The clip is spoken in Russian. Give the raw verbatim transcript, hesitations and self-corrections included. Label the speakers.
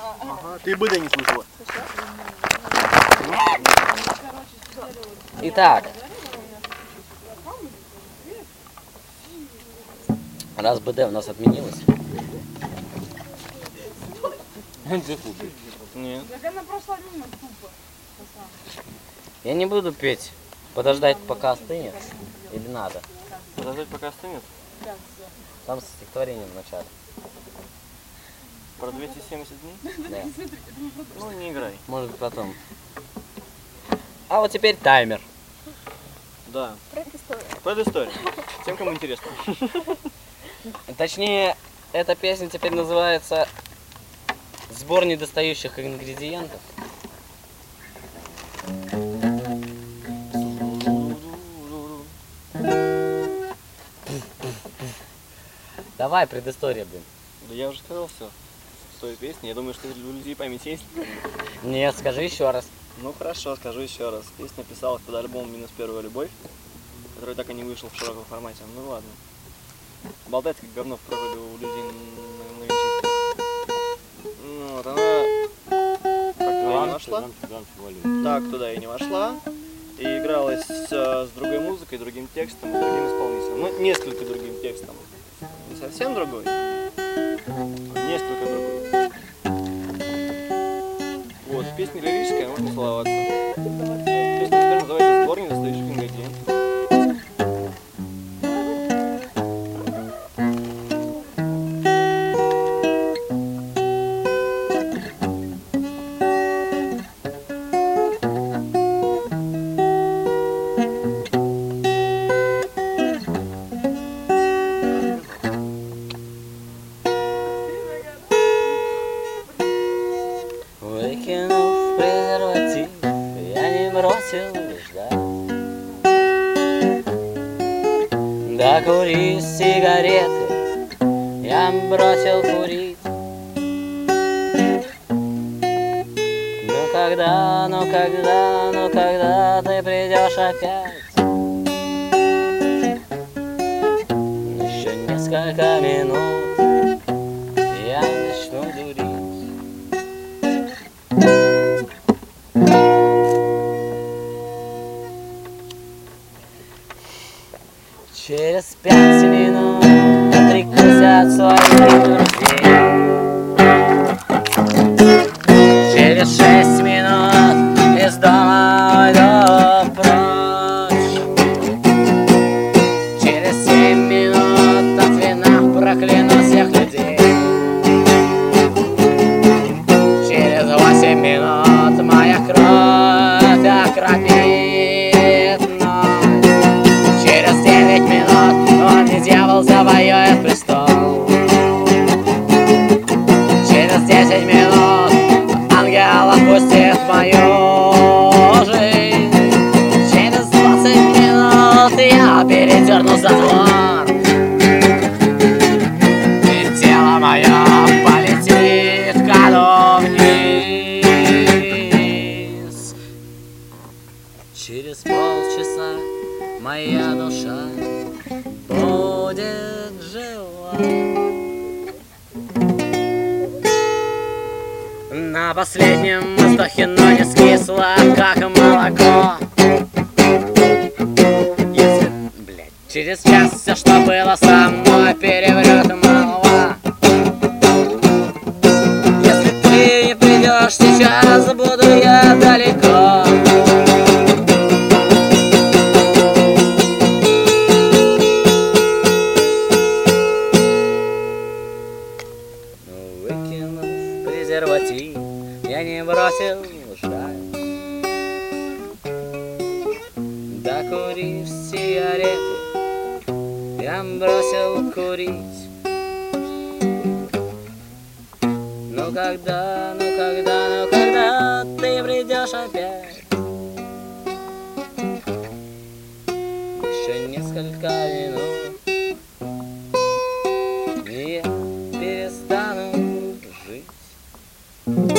Speaker 1: Ага, ты бы да не слышала.
Speaker 2: Итак, раз БД у нас отменилось.
Speaker 1: Нет.
Speaker 2: Я не буду петь. Подождать, пока остынет. Или надо?
Speaker 1: Подождать, пока остынет?
Speaker 2: Там со стихотворением в начале.
Speaker 1: Про двести семьдесят дней?
Speaker 2: Да.
Speaker 1: Ну, не играй.
Speaker 2: Может быть потом. А вот теперь таймер.
Speaker 1: Да. Предыстория. Тем, кому интересно.
Speaker 2: Точнее, эта песня теперь называется «Сбор недостающих ингредиентов». Давай, предыстория, блин.
Speaker 1: Да я уже сказал все с той песни. Я думаю, что у людей память есть.
Speaker 2: Нет, скажи еще раз.
Speaker 1: Ну хорошо, скажу еще раз. Песня писалась под альбом «Минус первая любовь», который так и не вышел в широком формате. Ну ладно. Болтать как говно в проруби у людей на, на винчестерах. Ну вот она так туда и не вошла. Так туда и не вошла. И игралась с, с другой музыкой, другим текстом, с другим исполнителем. Ну, несколько другим текстом. Не совсем другой, несколько другой. Вот, песня лирическая, можно целоваться. Песня теперь называется «Сбор недостающих ингредиентов».
Speaker 2: Выкинув презерватив, я не бросил ждать. Докурив сигареты, я бросил курить. Ну когда, ну когда, ну когда ты придешь опять? Еще несколько минут, я начну дурить. Через пять минут отрекусь от своих друзей. Через шесть минут из дома уйду прочь. Через семь минут от вина прокляну всех людей. Через восемь минут моя кровь окропит ночь. Через девять минут он и дьявол завоюет престол. Через десять минут ангел отпустит мою жизнь. Через двадцать минут я передерну затвор, и тело мое полетит ко дну вниз. Через полчаса моя душа будет жива. На последнем вздохе, но не скисла, как молоко. Если, блядь, через час все, что было со мной, переврет молва. Если ты не придешь сейчас, буду я далеко. Выкинув презерватив, я не бросил ждать. Докурив сигареты, я бросил курить. Ну когда, ну когда, ну когда ты придешь опять? Еще несколько минут, и я перестану жить.